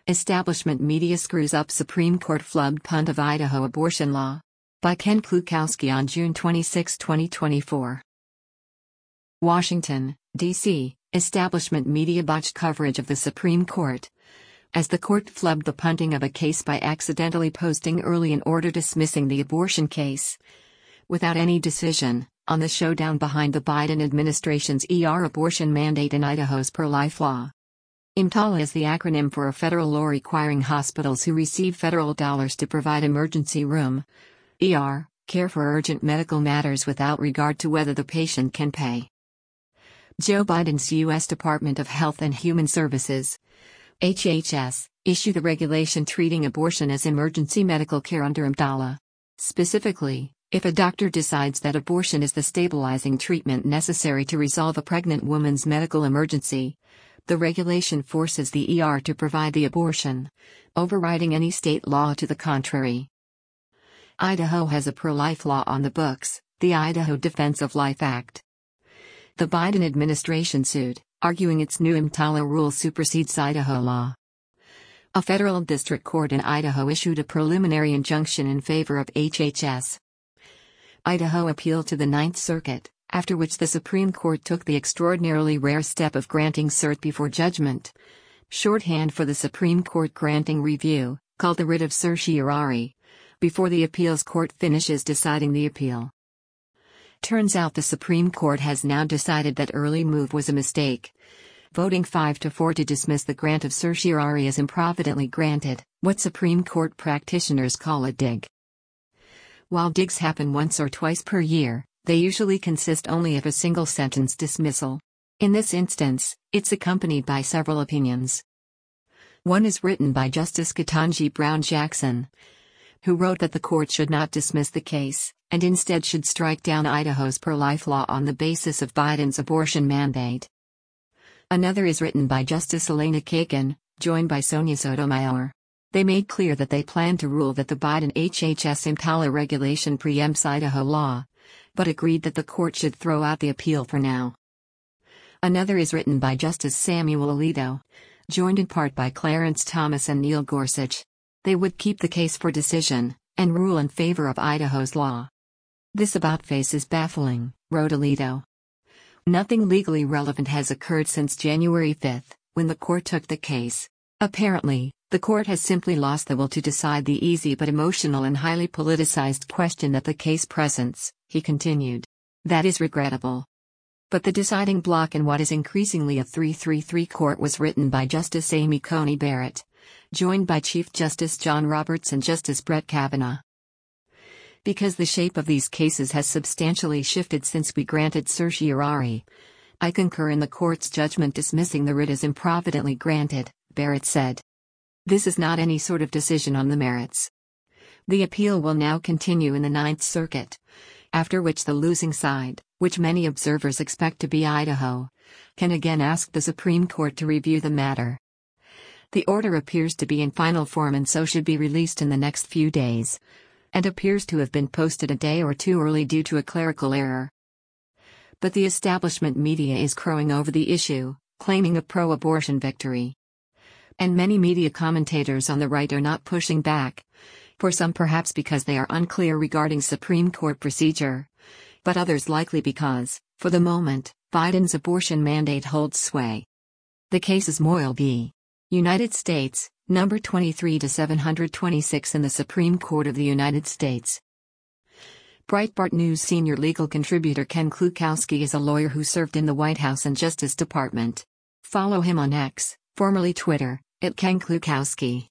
Establishment Media Screws Up Supreme Court Flubbed Punt of Idaho Abortion Law. By Ken Klukowski on June 26, 2024. Washington, D.C. Establishment media botched coverage of the Supreme Court, as the court flubbed the punting of a case by accidentally posting early an order dismissing the abortion case, without any decision, on the showdown behind the Biden administration's abortion mandate in Idaho's pro-life law. EMTALA is the acronym for a federal law requiring hospitals who receive federal dollars to provide emergency room care for urgent medical matters without regard to whether the patient can pay. Joe Biden's U.S. Department of Health and Human Services, HHS, issued a regulation treating abortion as emergency medical care under EMTALA. Specifically, if a doctor decides that abortion is the stabilizing treatment necessary to resolve a pregnant woman's medical emergency, the regulation forces the ER to provide the abortion, overriding any state law to the contrary. Idaho has a pro-life law on the books, the Idaho Defense of Life Act. The Biden administration sued, arguing its new EMTALA rule supersedes Idaho law. A federal district court in Idaho issued a preliminary injunction in favor of HHS. Idaho appealed to the Ninth Circuit, after which the Supreme Court took the extraordinarily rare step of granting cert before judgment, shorthand for the Supreme Court granting review, called the writ of certiorari, before the appeals court finishes deciding the appeal. Turns out the Supreme Court has now decided that early move was a mistake, voting 5-4 to dismiss the grant of certiorari as improvidently granted, what Supreme Court practitioners call a dig. While digs happen once or twice per year, they usually consist only of a single sentence dismissal. In this instance, it's accompanied by several opinions. One is written by Justice Ketanji Brown Jackson, who wrote that the court should not dismiss the case, and instead should strike down Idaho's pro-life law on the basis of Biden's abortion mandate. Another is written by Justice Elena Kagan, joined by Sonia Sotomayor. They made clear that they plan to rule that the Biden HHS EMTALA regulation preempts Idaho law, but agreed that the court should throw out the appeal for now. Another is written by Justice Samuel Alito, joined in part by Clarence Thomas and Neil Gorsuch. They would keep the case for decision, and rule in favor of Idaho's law. This about-face is baffling, wrote Alito. Nothing legally relevant has occurred since January 5, when the court took the case. Apparently, the court has simply lost the will to decide the easy but emotional and highly politicized question that the case presents, he continued. That is regrettable. But the deciding block in what is increasingly a 3-3-3 court was written by Justice Amy Coney Barrett, joined by Chief Justice John Roberts and Justice Brett Kavanaugh. Because the shape of these cases has substantially shifted since we granted certiorari, I concur in the court's judgment dismissing the writ as improvidently granted, Barrett said. This is not any sort of decision on the merits. The appeal will now continue in the Ninth Circuit, after which the losing side, which many observers expect to be Idaho, can again ask the Supreme Court to review the matter. The order appears to be in final form and so should be released in the next few days, and appears to have been posted a day or two early due to a clerical error. But the establishment media is crowing over the issue, claiming a pro-abortion victory. And many media commentators on the right are not pushing back, for some perhaps because they are unclear regarding Supreme Court procedure, but others likely because, for the moment, Biden's abortion mandate holds sway. The case is Moyle v. United States, number 23-726 in the Supreme Court of the United States. Breitbart News senior legal contributor Ken Klukowski is a lawyer who served in the White House and Justice Department. Follow him on X, formerly Twitter, @KenKlukowski.